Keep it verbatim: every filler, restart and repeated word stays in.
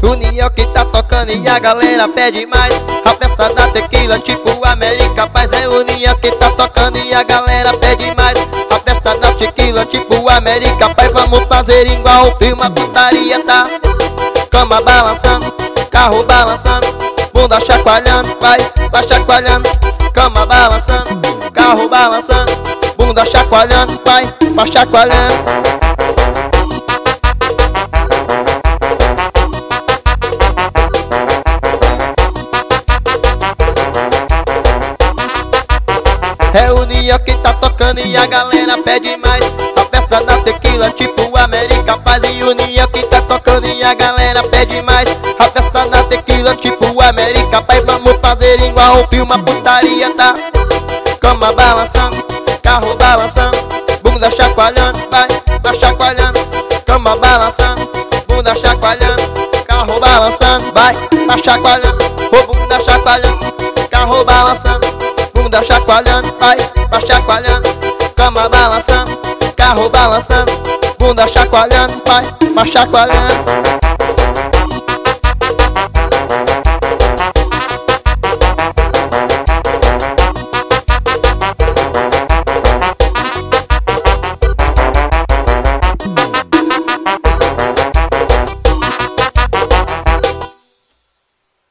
União que tá tocando e a galera pede mais. A festa da tequila tipo América Paz. É União que tá tocando e a galera pede mais. A festa da tequila tipo América Paz. Vamos fazer igual o filme, a putaria tá. Cama balançando, carro balançando, bunda chacoalhando, vai, vai chacoalhando. Cama balançando, carro balançando, bunda chacoalhando, vai, vai chacoalhando. É União que tá tocando e a galera pede mais. A festa da tequila tipo América Paz. E União que tá tocando e a galera pede mais. A festa da tequila tipo América Paz. Vamos fazer igual o filme, a putaria tá. Cama balançando, carro balançando, bunda chacoalhando, vai, vai chacoalhando. Cama balançando, bunda chacoalhando, carro balançando, vai, vai chacoalhando. Ô bunda chacoalhando, carro balançando, bunda chacoalhando, vai, vai chacoalhando. Cama balançando, carro balançando, bunda chacoalhando, vai, vai chacoalhando.